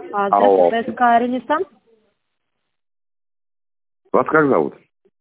Алло. Здравствуйте, СК «Ренессанс». Вас как зовут?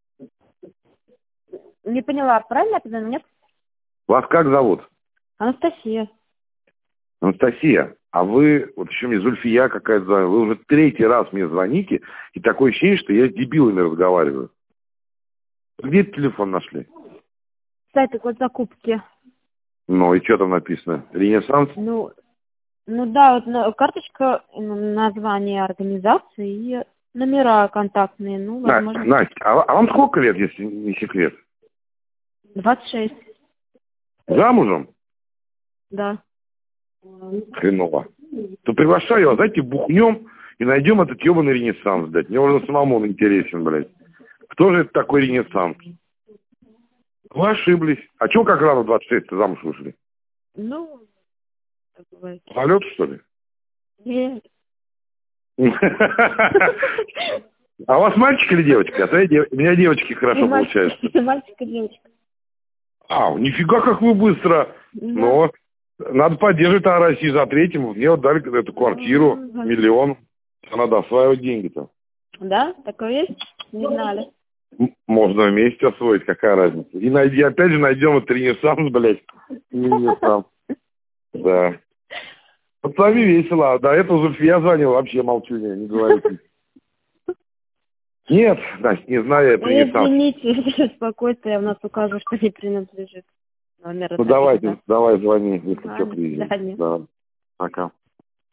Не поняла, правильно я поняла, нет? Вас как зовут? Анастасия. Анастасия, а вы, вот еще мне Зульфия какая-то звонит, вы уже третий раз мне звоните, и такое ощущение, что я с дебилами разговариваю. Где этот телефон нашли? Сайт госзакупки. Ну, и что там написано? Ренессанс? Ну да, вот карточка, название организации и номера контактные. Ну, возможно, Настя, а вам сколько лет, если не секрет? 26. Замужем? Да. Хреново. То приглашаю вас, знаете, бухнем и найдем этот ебаный Ренессанс, блядь. Мне уже самому он интересен, блядь. Кто же это такой Ренессанс? Вы ошиблись. А чего как рано в 26-то замуж вышли? Ну, так бывает. Полет, что ли? Нет. А у вас мальчик или девочка? А то у меня девочки хорошо получаются. Мальчик и девочка. Нифига, как вы быстро. Да. Но надо поддерживать Россию за третьим. Мне вот дали эту квартиру, миллион. Надо осваивать деньги-то. Да? Такое есть? Не знали. Можно вместе освоить, какая разница. И опять же найдем этот Ренессанс, блядь. Ренессанс. Да. Вот с вами весело. А до этого Зульфия звонил, вообще молчу, не говорите. Нет, Настя, не знаю я про Ренессанс. Извините, спокойствие, я у нас укажу, что не принадлежит. Номер Ну давай звони, если что, приедем. До свидания. Да. Пока.